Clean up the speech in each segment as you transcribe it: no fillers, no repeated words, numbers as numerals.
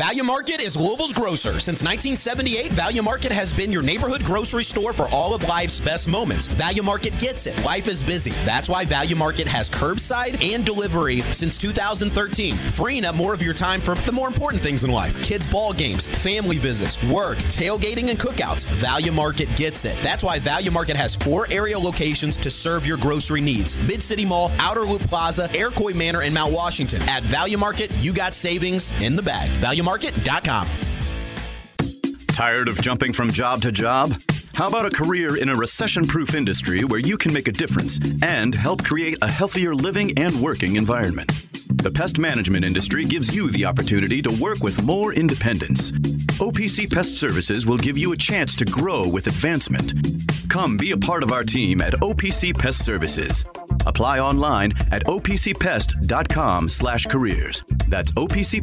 Value Market is Louisville's grocer. Since 1978, Value Market has been your neighborhood grocery store for all of life's best moments. Value Market gets it. Life is busy. That's why Value Market has curbside and delivery since 2013, freeing up more of your time for the more important things in life. Kids' ball games, family visits, work, tailgating, and cookouts. Value Market gets it. That's why Value Market has 4 area locations to serve your grocery needs. Mid-City Mall, Outer Loop Plaza, Iroquois Manor, and Mount Washington. At Value Market, you got savings in the bag. ValueMarket.com. Tired of jumping from job to job? How about a career in a recession-proof industry where you can make a difference and help create a healthier living and working environment? The pest management industry gives you the opportunity to work with more independence. OPC Pest Services will give you a chance to grow with advancement. Come be a part of our team at OPC Pest Services. Apply online at opcpest.com/careers. That's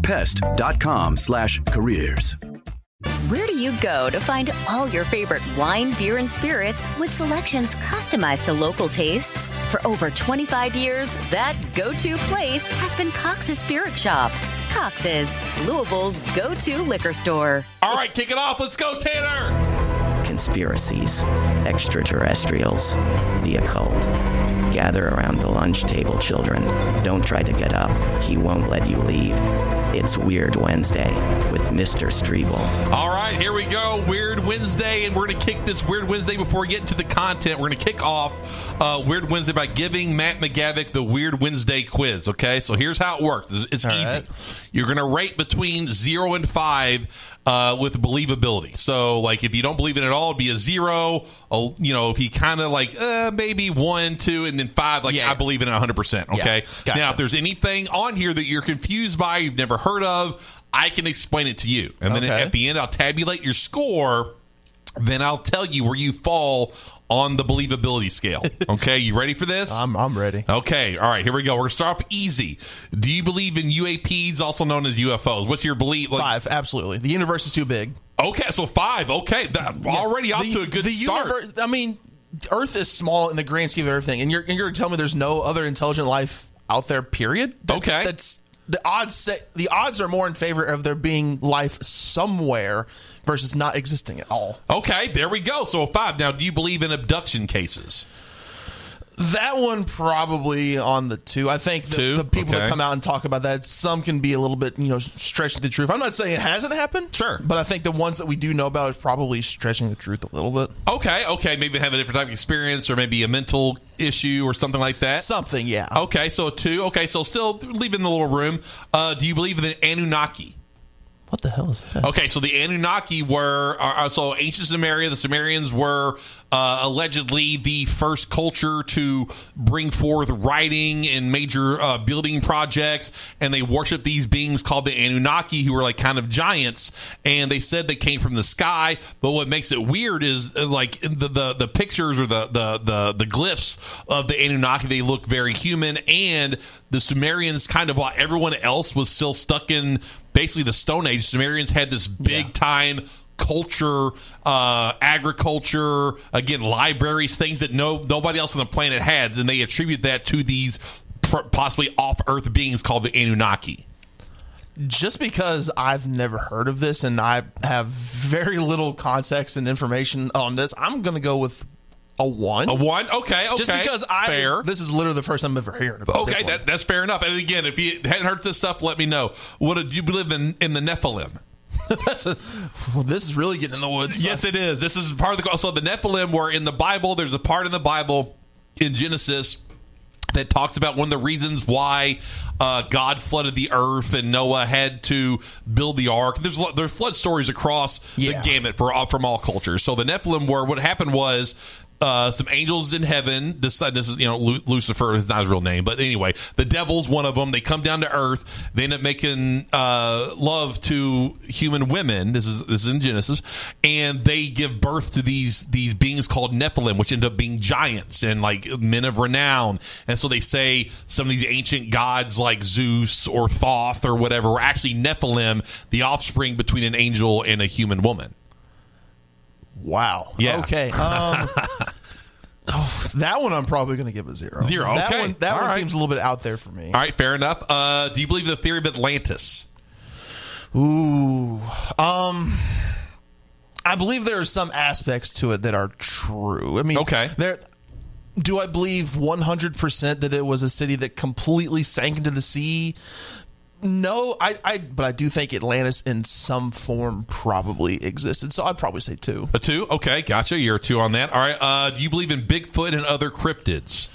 opcpest.com/careers. Where do you go to find all your favorite wine, beer, and spirits with selections customized to local tastes? For over 25 years, that go-to place has been Cox's Spirit Shop. Cox's, Louisville's go-to liquor store. All right, kick it off. Let's go, Tanner. Conspiracies, extraterrestrials, the occult. Gather around the lunch table, children. Don't try to get up. He won't let you leave. It's Weird Wednesday with Mr. Streble. All right, here we go. Weird Wednesday, and we're going to kick this Weird Wednesday before we get into the content. We're going to kick off Weird Wednesday by giving Matt McGavick the Weird Wednesday quiz, okay? So here's how it works. It's easy. Right. You're going to rate between 0 and 5 with believability. So, like, if you don't believe it at all, it'd be a 0. You know, if you kind of like maybe 1, 2, and then 5, like, I believe in it 100%, okay? Yeah, gotcha. Now, if there's anything on here that you're confused by, you've never heard of, I can explain it to you. And then at the end, I'll tabulate your score. Then I'll tell you where you fall on the believability scale. Okay, you ready for this? I'm ready. Okay, all right, here we go. We're going to start off easy. Do you believe in UAPs, also known as UFOs? What's your belief? 5, absolutely. The universe is too big. Okay, so 5. Okay, already off to a good start. Universe, I mean, Earth is small in the grand scheme of everything, and you're going to tell me there's no other intelligent life out there, period? That's the odds are more in favor of there being life somewhere versus not existing at all. Okay, there we go. So 5. Now, do you believe in abduction cases? That one probably on the 2. I think the people that come out and talk about that, some can be a little bit, stretching the truth. I'm not saying it hasn't happened. Sure. But I think the ones that we do know about is probably stretching the truth a little bit. Okay. Maybe have a different type of experience or maybe a mental issue or something like that. Something, yeah. Okay, so 2. Okay, so still leaving the little room. Do you believe in the Anunnaki? What the hell is that? Okay, so the Anunnaki were so ancient Sumeria. The Sumerians were allegedly the first culture to bring forth writing and major building projects, and they worshiped these beings called the Anunnaki, who were like kind of giants. And they said they came from the sky. But what makes it weird is like the pictures or the glyphs of the Anunnaki, they look very human, and the Sumerians, kind of while everyone else was still stuck in basically the Stone Age, Sumerians had this big time culture, agriculture, again, libraries, things that nobody else on the planet had, and they attribute that to these possibly off-Earth beings called the Anunnaki. Just because I've never heard of this and I have very little context and information on this, I'm going to go with a 1. A 1? Okay. Just because fair. This is literally the first time I've ever heard about this. Okay, that's fair enough. And again, if you hadn't heard this stuff, let me know. What do you believe in the Nephilim? This is really getting in the woods. Yes, it is. This is part of the... So the Nephilim were in the Bible. There's a part in the Bible in Genesis that talks about one of the reasons why God flooded the earth and Noah had to build the ark. There's flood stories across the gamut from all cultures. So the Nephilim were... What happened was... some angels in heaven. This is, Lucifer is not his real name, but anyway, the devil's one of them. They come down to earth. They end up making love to human women. This is in Genesis, and they give birth to these beings called Nephilim, which end up being giants and like men of renown. And so they say some of these ancient gods like Zeus or Thoth or whatever were actually Nephilim, the offspring between an angel and a human woman. Wow. Yeah. Okay. That one I'm probably going to give a 0. 0. Okay. That one seems a little bit out there for me. All right. Fair enough. Do you believe the theory of Atlantis? Ooh. I believe there are some aspects to it that are true. I mean, okay. Do I believe 100% that it was a city that completely sank into the sea? No, but I do think Atlantis in some form probably existed. So I'd probably say 2. A 2? Okay, gotcha. You're a 2 on that. All right. Do you believe in Bigfoot and other cryptids?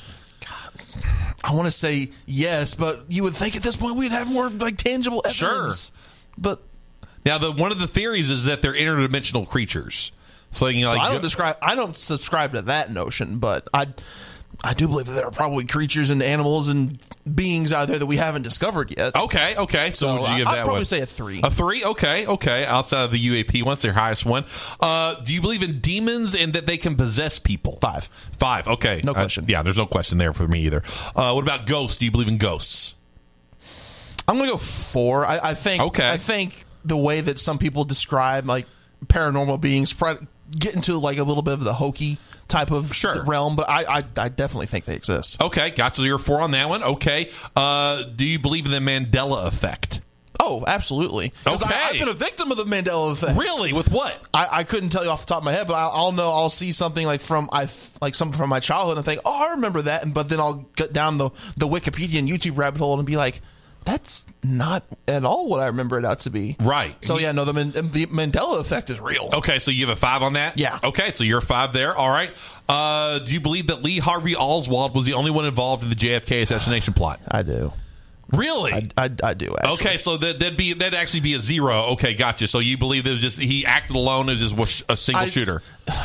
I want to say yes, but you would think at this point we'd have more like tangible evidence. Sure. But now one of the theories is that they're interdimensional creatures. So, you know, I don't subscribe to that notion, but I do believe that there are probably creatures and animals and beings out there that we haven't discovered yet. Okay. So would you give that one? I'd probably say a 3. A 3? Okay. Outside of the UAP one's their highest one. Do you believe in demons and that they can possess people? 5. 5, okay. No question. Yeah, there's no question there for me either. What about ghosts? Do you believe in ghosts? I'm going to go 4. I think the way that some people describe like paranormal beings get into like a little bit of the hokey type of realm, but I definitely think they exist. Okay, gotcha. So you're 4 on that one. Okay. Do you believe in the Mandela effect? Oh, absolutely. Okay. I've been a victim of the Mandela effect. Really? With what? I couldn't tell you off the top of my head, but I'll see something like something from my childhood and think, oh, I remember that, but then I'll get down the Wikipedia and YouTube rabbit hole and be like, that's not at all what I remember it out to be. Right. So, the Mandela effect is real. Okay, so you have a 5 on that? Yeah. Okay, so you're a 5 there. All right. Do you believe that Lee Harvey Oswald was the only one involved in the JFK assassination plot? I do. Really? I do, actually. Okay, so that'd actually be a 0. Okay, gotcha. So you believe he acted alone as just a single shooter?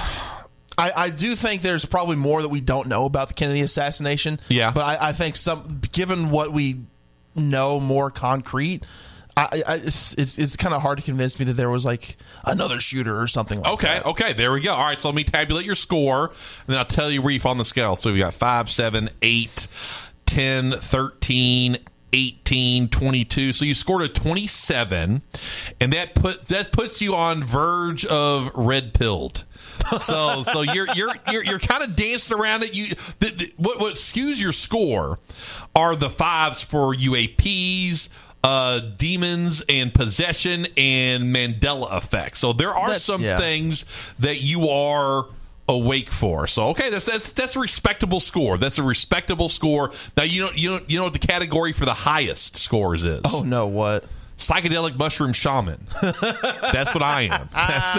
I do think there's probably more that we don't know about the Kennedy assassination. Yeah. But I think given what we know more concrete, it's kind of hard to convince me that there was like another shooter or something like that. Okay, there we go. All right, so let me tabulate your score, and then I'll tell you where you fall on the scale. So we got 5, 7, 8, 10, 13, 18, 22. So you scored a 27, and that puts you on verge of red-pilled. So you're kind of dancing around it. What skews your score are the 5s for UAPs, demons and possession and Mandela effect. So there are some things that you are awake for. So okay, that's a respectable score. That's a respectable score. Now you know what the category for the highest scores is. Oh no, what? Psychedelic mushroom shaman. That's what I am.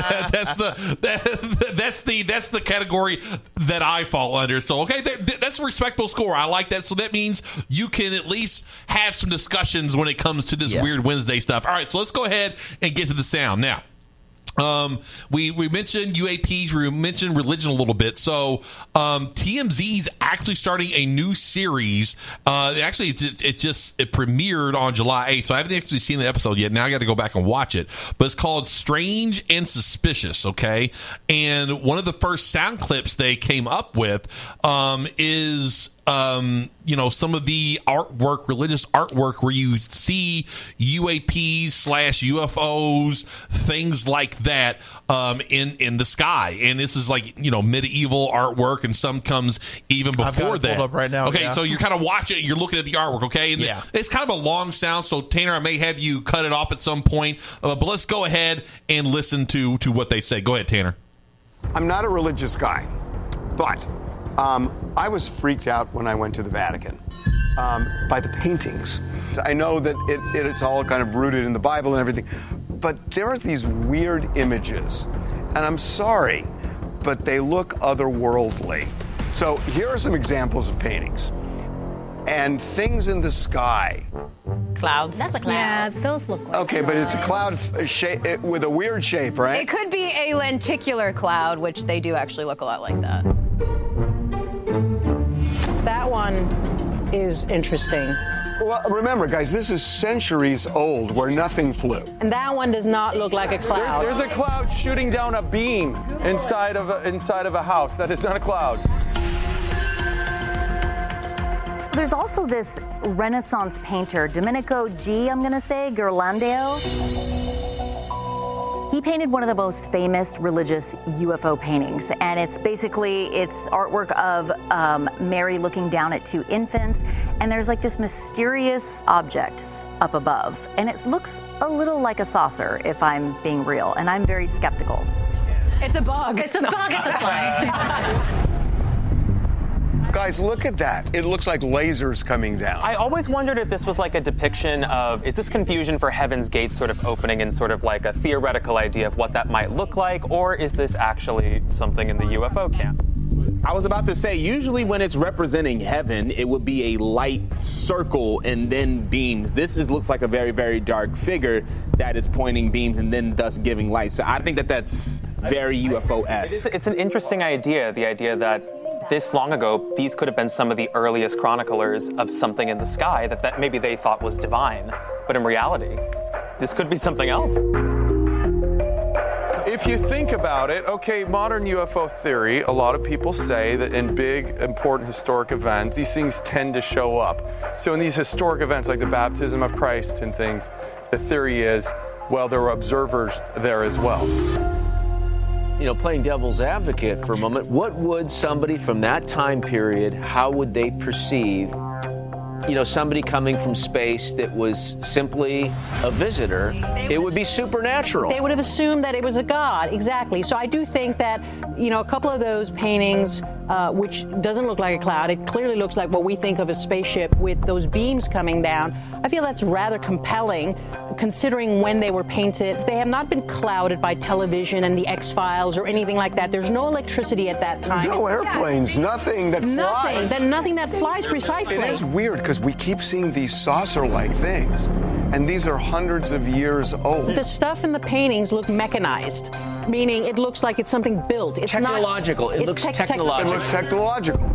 That's the category that I fall under. So okay, that's a respectable score. I like that. So that means you can at least have some discussions when it comes to this weird Wednesday stuff. All right, so let's go ahead and get to the sound now. We mentioned UAPs, we mentioned religion a little bit. So TMZ's actually starting a new series. Actually, it premiered on July 8th, so I haven't actually seen the episode yet. Now I got to go back and watch it. But it's called Strange and Suspicious, okay? And one of the first sound clips they came up with is some of the artwork, religious artwork, where you see UAPs/UFOs, things like that, in the sky. And this is like, medieval artwork, and some comes even before I've got it that. pulled up right now. Okay, so you're kind of watching, you're looking at the artwork, okay? And it's kind of a long sound, so Tanner, I may have you cut it off at some point, but let's go ahead and listen to what they say. Go ahead, Tanner. I'm not a religious guy, but I was freaked out when I went to the Vatican by the paintings. I know that it's all kind of rooted in the Bible and everything, but there are these weird images, and I'm sorry, but they look otherworldly. So here are some examples of paintings. And things in the sky. Clouds. That's a cloud. Yeah, those look like Okay, but it's a cloud shape with a weird shape, right? It could be a lenticular cloud, which they do actually look a lot like that. That one is interesting. Well, remember, guys, this is centuries old where nothing flew. And that one does not look like a cloud. There's a cloud shooting down a beam inside of a house. That is not a cloud. There's also this Renaissance painter, Domenico Ghirlandaio. He painted one of the most famous religious UFO paintings, and it's artwork of Mary looking down at 2 infants, and there's like this mysterious object up above, and it looks a little like a saucer, if I'm being real, and I'm very skeptical. It's a bug. It's a bug. It's a fly. Guys, look at that. It looks like lasers coming down. I always wondered if this was like a depiction of, is this confusion for Heaven's Gate sort of opening and sort of like a theoretical idea of what that might look like, or is this actually something in the UFO camp? I was about to say, usually when it's representing heaven, it would be a light circle and then beams. This looks like a very, very dark figure that is pointing beams and then thus giving light. So I think that's very UFO-esque. It's an interesting idea, the idea that this long ago, these could have been some of the earliest chroniclers of something in the sky that maybe they thought was divine. But in reality, this could be something else. If you think about it, okay, modern UFO theory, a lot of people say that in big, important historic events, these things tend to show up. So in these historic events, like the baptism of Christ and things, the theory is, well, there were observers there as well. You know, playing devil's advocate for a moment, what would somebody from that time period, how would they perceive, you know, somebody coming from space that was simply a visitor? It would be supernatural. They would have assumed that it was a god, exactly. So I do think that, you know, a couple of those paintings, which doesn't look like a cloud, it clearly looks like what we think of a spaceship with those beams coming down. I feel that's rather compelling, considering when they were painted. They have not been clouded by television and the X-Files or anything like that. There's no electricity at that time. No airplanes, nothing that flies. Nothing that flies, precisely. It is weird because we keep seeing these saucer-like things, and these are hundreds of years old. The stuff in the paintings look mechanized, meaning it looks like it's something built. It's technological. It looks technological. It looks technological.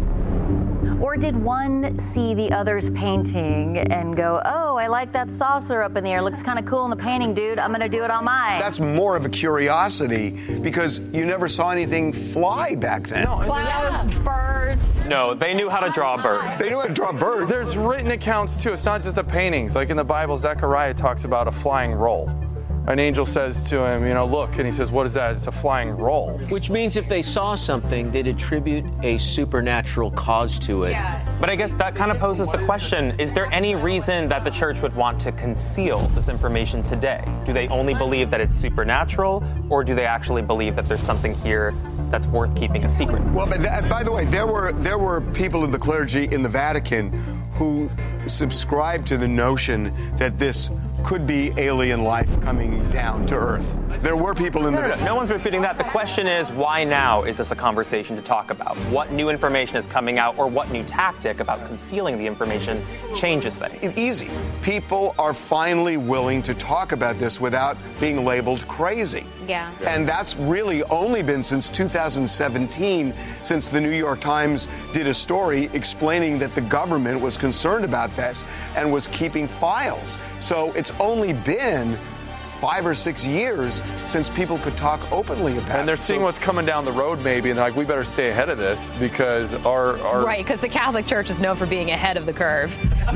Or did one see the other's painting and go, oh, I like that saucer up in the air. Looks kind of cool in the painting, dude. I'm going to do it on mine. That's more of a curiosity because you never saw anything fly back then. No, clouds, birds. No, they knew how to draw a bird. They knew how to draw a bird. There's written accounts, too. It's not just the paintings. Like in the Bible, Zechariah talks about a flying roll. An angel says to him, you know, look, and he says, what is that? It's a flying roll. Which means if they saw something, they'd attribute a supernatural cause to it. Yeah. But I guess that kind of poses the question, is there any reason that the church would want to conceal this information today? Do they only believe that it's supernatural, or do they actually believe that there's something here that's worth keeping a secret? Well, but by the way, there were people in the clergy in the Vatican who subscribed to the notion that this could be alien life coming down to Earth. There were people in No one's refuting that. The question is, why now is this a conversation to talk about? What new information is coming out, or what new tactic about concealing the information changes things? Easy. People are finally willing to talk about this without being labeled crazy. Yeah. And that's really only been since 2017, since the New York Times did a story explaining that the government was concerned about this and was keeping files. So it's only been 5 or 6 years since people could talk openly about it. And they're seeing what's coming down the road maybe, and they're like, we better stay ahead of this because our... Right, because the Catholic Church is known for being ahead of the curve.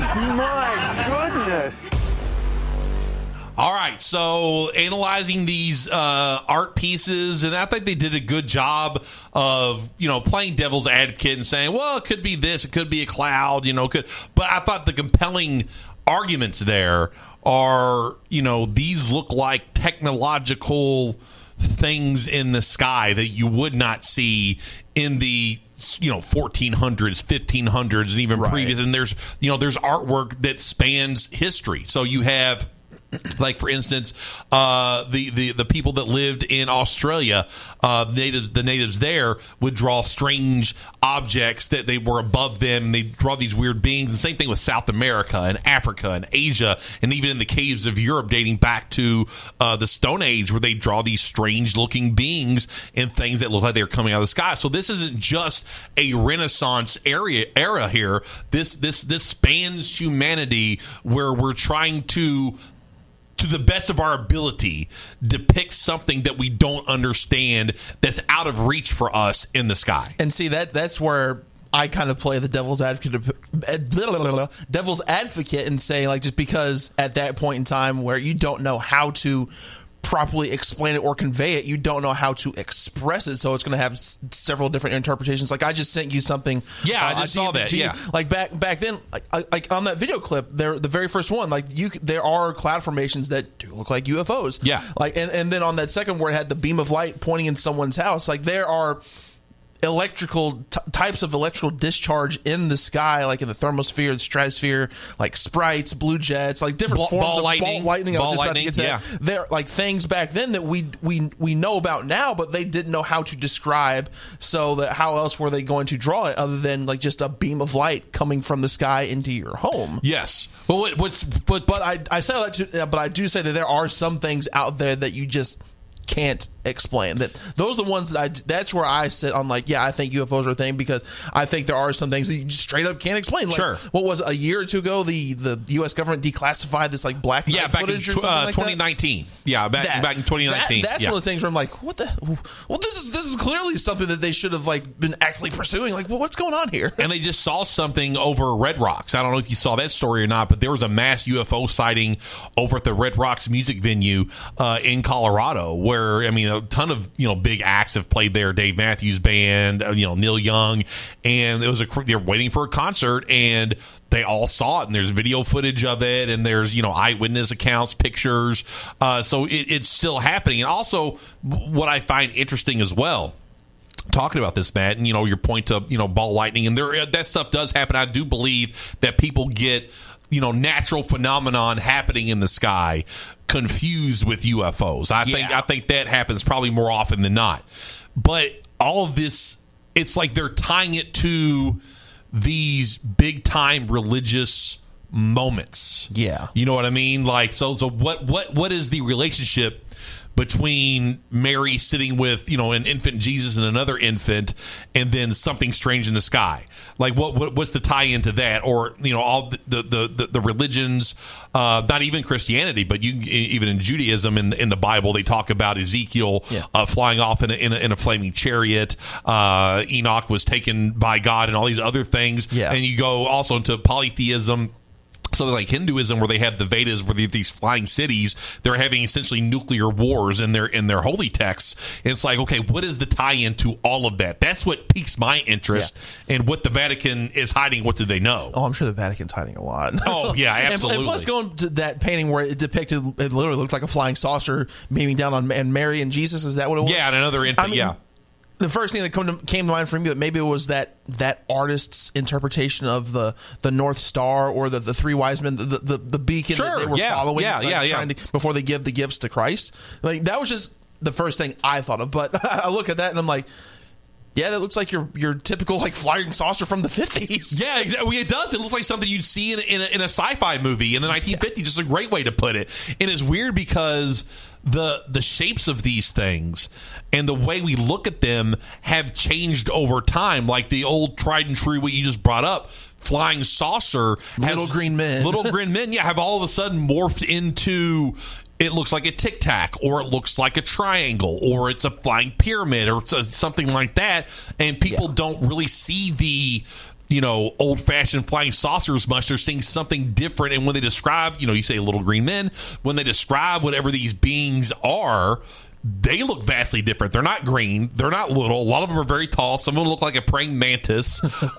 My goodness. All right, so analyzing these art pieces, and I think they did a good job of, you know, playing devil's advocate and saying, well, it could be this, it could be a cloud, you know, but I thought the compelling arguments there are, you know, these look like technological things in the sky that you would not see in the, you know, 1400s, 1500s, and even previous. And there's artwork that spans history. So you have, like, for instance, the people that lived in Australia, the natives there would draw strange objects that they were above them, and they draw these weird beings. The same thing with South America and Africa and Asia, and even in the caves of Europe dating back to the Stone Age, where they draw these strange looking beings and things that look like they're coming out of the sky. So this isn't just a Renaissance era here. This spans humanity, where we're trying to the best of our ability, depict something that we don't understand, that's out of reach for us in the sky. And see, that's where I kind of play the devil's advocate and say, like, just because at that point in time where you don't know how to properly explain it or convey it, you don't know how to express it, so it's going to have several different interpretations. Like I just sent you something. Yeah, I just saw that. Yeah, like back then, like on that video clip, there the very first one, like there are cloud formations that do look like UFOs. Yeah, like and then on that second where it had the beam of light pointing in someone's house, like there are electrical types of electrical discharge in the sky, like in the thermosphere, the stratosphere, like sprites, blue jets, like different forms of ball lightning. I was just about to get to that. They're like things back then that we know about now, but they didn't know how to describe. So that how else were they going to draw it other than like just a beam of light coming from the sky into your home? Yes. Well, but I say that, but I do say that there are some things out there that you just can't explain. That those are the ones that that's where I sit on, like, yeah, I think UFOs are a thing, because I think there are some things that you just straight up can't explain. Like, sure. What was it, a year or two ago, the U.S. government declassified this like black night footage or something like 2019. That? Yeah, back in 2019. That's one of the things where I'm like, what the? Well, this is clearly something that they should have like been actually pursuing. Like, well, what's going on here? And they just saw something over Red Rocks. I don't know if you saw that story or not, but there was a mass UFO sighting over at the Red Rocks music venue in Colorado, where, I mean, a ton of big acts have played there. Dave Matthews Band, Neil Young, and they're waiting for a concert, and they all saw it, and there's video footage of it, and there's eyewitness accounts, pictures. So it's still happening. And also, what I find interesting as well, talking about this, Matt, and your point of ball lightning, and that stuff does happen. I do believe that people get natural phenomenon happening in the sky confused with UFOs. I think that happens probably more often than not. But all of this, it's like they're tying it to these big time religious moments. Yeah. You know what I mean? Like, so what is the relationship between Mary sitting with an infant Jesus and another infant, and then something strange in the sky? Like, what's the tie into that? Or all the religions, not even Christianity, but even in Judaism, in the Bible, they talk about Ezekiel flying off in a flaming chariot. Enoch was taken by God, and all these other things. Yeah. And you go also into polytheism. Something like Hinduism, where they have the Vedas, where these flying cities, they're having essentially nuclear wars in their holy texts. And it's like, okay, what is the tie-in to all of that? That's what piques my interest. And what the Vatican is hiding. What do they know? Oh, I'm sure the Vatican's hiding a lot. Oh, yeah, absolutely. And plus, going to that painting where it literally looked like a flying saucer beaming down on Mary and Jesus. Is that what it was? Yeah, and another infant. The first thing that came to mind for me, that maybe it was that artist's interpretation of the North Star, or the three wise men, the beacon that they were following, before they give the gifts to Christ. Like, that was just the first thing I thought of. But I look at that and I'm like, yeah, that looks like your typical like flying saucer from the 50s. Yeah, exactly. It does. It looks like something you'd see in a sci-fi movie in the 1950s. Just a great way to put it. And it's weird because the shapes of these things and the way we look at them have changed over time. Like the old tried and true, what you just brought up, flying saucer, little green men, have all of a sudden morphed into, it looks like a tic tac, or it looks like a triangle, or it's a flying pyramid, or something like that. And people don't really see the old-fashioned flying saucers much. They're seeing something different. And when they describe, you say little green men, when they describe whatever these beings are, they look vastly different. They're not green. They're not little. A lot of them are very tall. Some of them look like a praying mantis.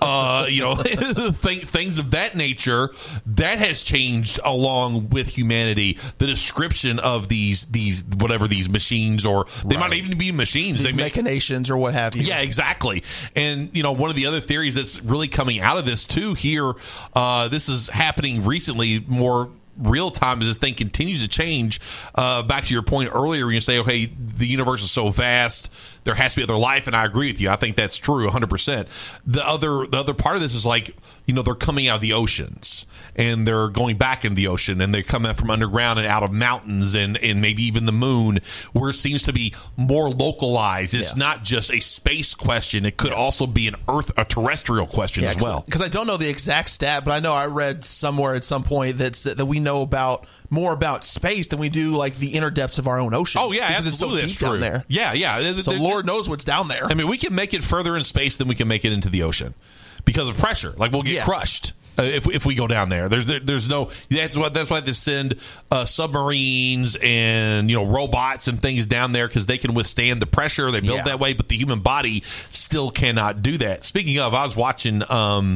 Things of that nature. That has changed along with humanity. The description of these machines, or they might even be machines. These machinations or what have you. Yeah, exactly. And one of the other theories that's really coming out of this too here, this is happening recently, more real time, as this thing continues to change. Back to your point earlier, when you say, okay, the universe is so vast, there has to be other life, and I agree with you. I think that's true 100%. The other part of this is like, they're coming out of the oceans, and they're going back into the ocean, and they're coming from underground and out of mountains, and maybe even the moon, where it seems to be more localized. It's not just a space question. It could also be a terrestrial question as well. Because I don't know the exact stat, but I know I read somewhere at some point that we know more about space than we do like the inner depths of our own ocean. Oh yeah, because absolutely, it's so deep down there. Yeah. So Lord knows what's down there. I mean, we can make it further in space than we can make it into the ocean because of pressure. Like, we'll get crushed. If we go down there, there's no. That's why they send submarines and robots and things down there, because they can withstand the pressure. They build that way, but the human body still cannot do that. Speaking of, I was watching Godzilla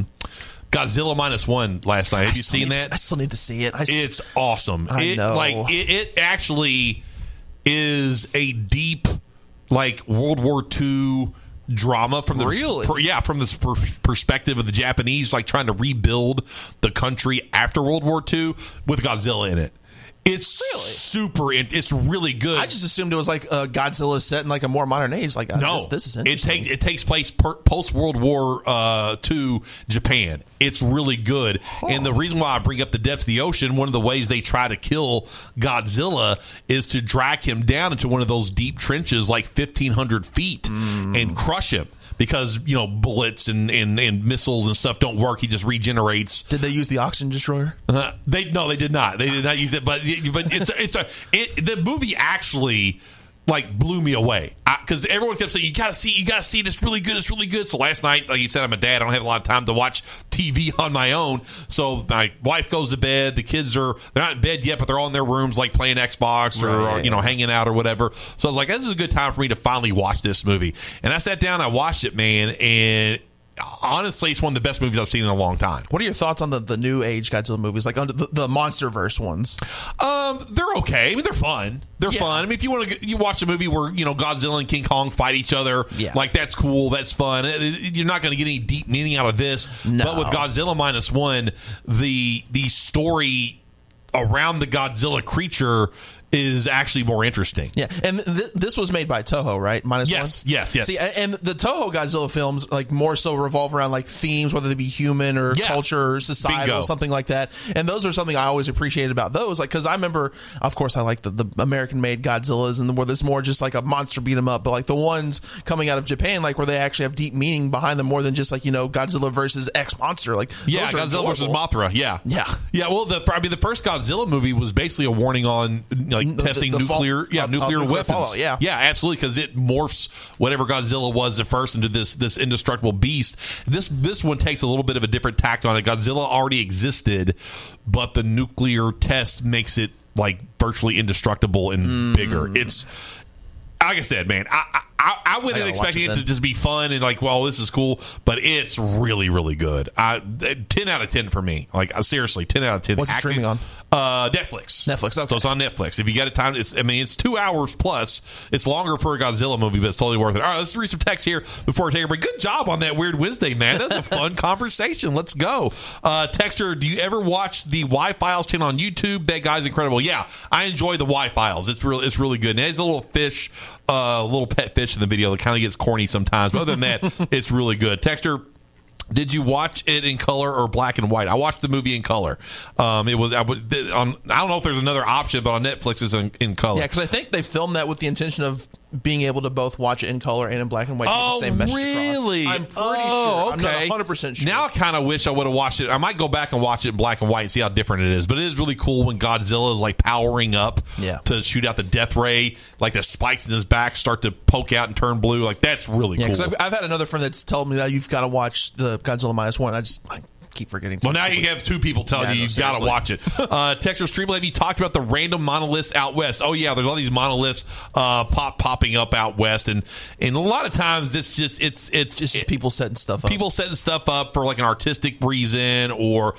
-1 last night. Have you seen that? I still need to see it. It's awesome. I know. It actually is a deep World War II drama from the from this perspective of the Japanese trying to rebuild the country after World War II with Godzilla in it. It's it's really good. I just assumed it was Godzilla set in a more modern age. No, this is interesting. It takes place post World War II Japan. It's really good. And the reason why I bring up the depths of the ocean, one of the ways they try to kill Godzilla is to drag him down into one of those deep trenches 1,500 feet and crush him. Because bullets and missiles and stuff don't work. He just regenerates. Did they use the oxygen destroyer? They did not. They did not use it. But the movie actually blew me away, because everyone kept saying you gotta see it. It's really good. It's really good. So last night, like you said, I'm a dad. I don't have a lot of time to watch TV on my own. So my wife goes to bed. The kids they're not in bed yet, but they're all in their rooms playing Xbox or hanging out or whatever. So I was like, this is a good time for me to finally watch this movie. And I sat down, I watched it, man, and honestly, it's one of the best movies I've seen in a long time. What are your thoughts on the new age Godzilla movies, the MonsterVerse ones? They're okay. I mean, they're fun. They're fun. I mean, if you want to you watch a movie where Godzilla and King Kong fight each other, that's cool. That's fun. You're not going to get any deep meaning out of this. No. But with Godzilla -1, the story around the Godzilla creature is actually more interesting. Yeah, and this was made by Toho, right? Yes. See, and the Toho Godzilla films more so revolve around themes, whether they be human or culture or societal, something like that. And those are something I always appreciated about those. Because I remember, of course, I like the American-made Godzillas, and where there's more just a monster beat 'em up. But the ones coming out of Japan, where they actually have deep meaning behind them, more than just Godzilla versus X monster. Godzilla versus Mothra. Yeah. Well, the first Godzilla movie was basically a warning on testing nuclear weapons. Yeah, absolutely, because it morphs whatever Godzilla was at first into this indestructible beast. This one takes a little bit of a different tact on it. Godzilla already existed, but the nuclear test makes it virtually indestructible and bigger. It's like I said, man, I went in expecting it to just be fun and this is cool, but it's really, really good. 10 out of 10 for me. Seriously, 10 out of 10. What's it streaming on? Netflix. Okay. So it's on Netflix. If you got time, it's 2 hours plus. It's longer for a Godzilla movie, but it's totally worth it. All right, let's read some text here before we take a break. Good job on that Weird Wednesday, man. That's a fun conversation. Let's go. Texter, do you ever watch the Y-Files channel on YouTube? That guy's incredible. Yeah, I enjoy the Y-Files. It's really good. And it's a little fish, little pet fish in the video that kind of gets corny sometimes, but other than that, it's really good. Texter, did you watch it in color or black and white? I watched the movie in color. I don't know if there's another option, but on Netflix it's in color. Yeah, because I think they filmed that with the intention of being able to both watch it in color and in black and white. Oh, the same message really? Across. I'm pretty sure. Okay. I'm not 100% sure. Now I kind of wish I would have watched it. I might go back and watch it in black and white and see how different it is. But it is really cool when Godzilla is powering up to shoot out the death ray. The spikes in his back start to poke out and turn blue. That's really cool. Because I've had another friend that's told me that you've got to watch the Godzilla -1. I keep forgetting. Well, now you have two people telling you've got to watch it. Texas Streamlab, you talked about the random monoliths out west. Oh yeah, there's all these monoliths popping up out west, and a lot of times it's just people setting stuff up. People setting stuff up for an artistic reason or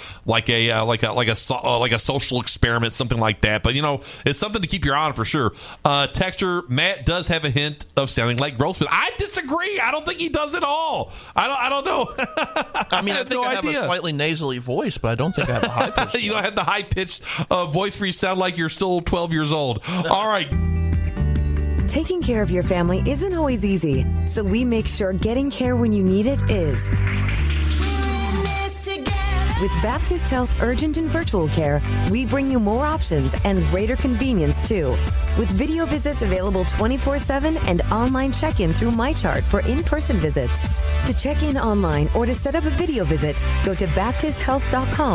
a social experiment, something like that. But it's something to keep your eye on for sure. Texter Matt does have a hint of sounding like Grossman. I disagree. I don't think he does at all. I don't know. I mean, I think I have a slightly nasally voice, but I don't think I have a high pitched. You don't have the high pitched voice where you sound like you're still 12 years old. All right. Taking care of your family isn't always easy, so we make sure getting care when you need it is. With Baptist Health Urgent and Virtual Care, we bring you more options and greater convenience too. With video visits available 24/7 and online check-in through MyChart for in-person visits. To check in online or to set up a video visit, go to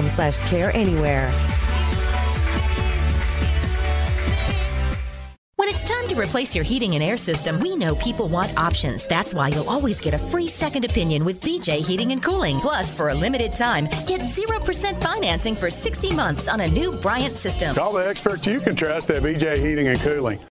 baptisthealth.com/careanywhere. When it it's time to replace your heating and air system, we know people want options. That's why you'll always get a free second opinion with BJ Heating and Cooling. Plus, for a limited time, get 0% financing for 60 months on a new Bryant system. Call the experts you can trust at BJ Heating and Cooling.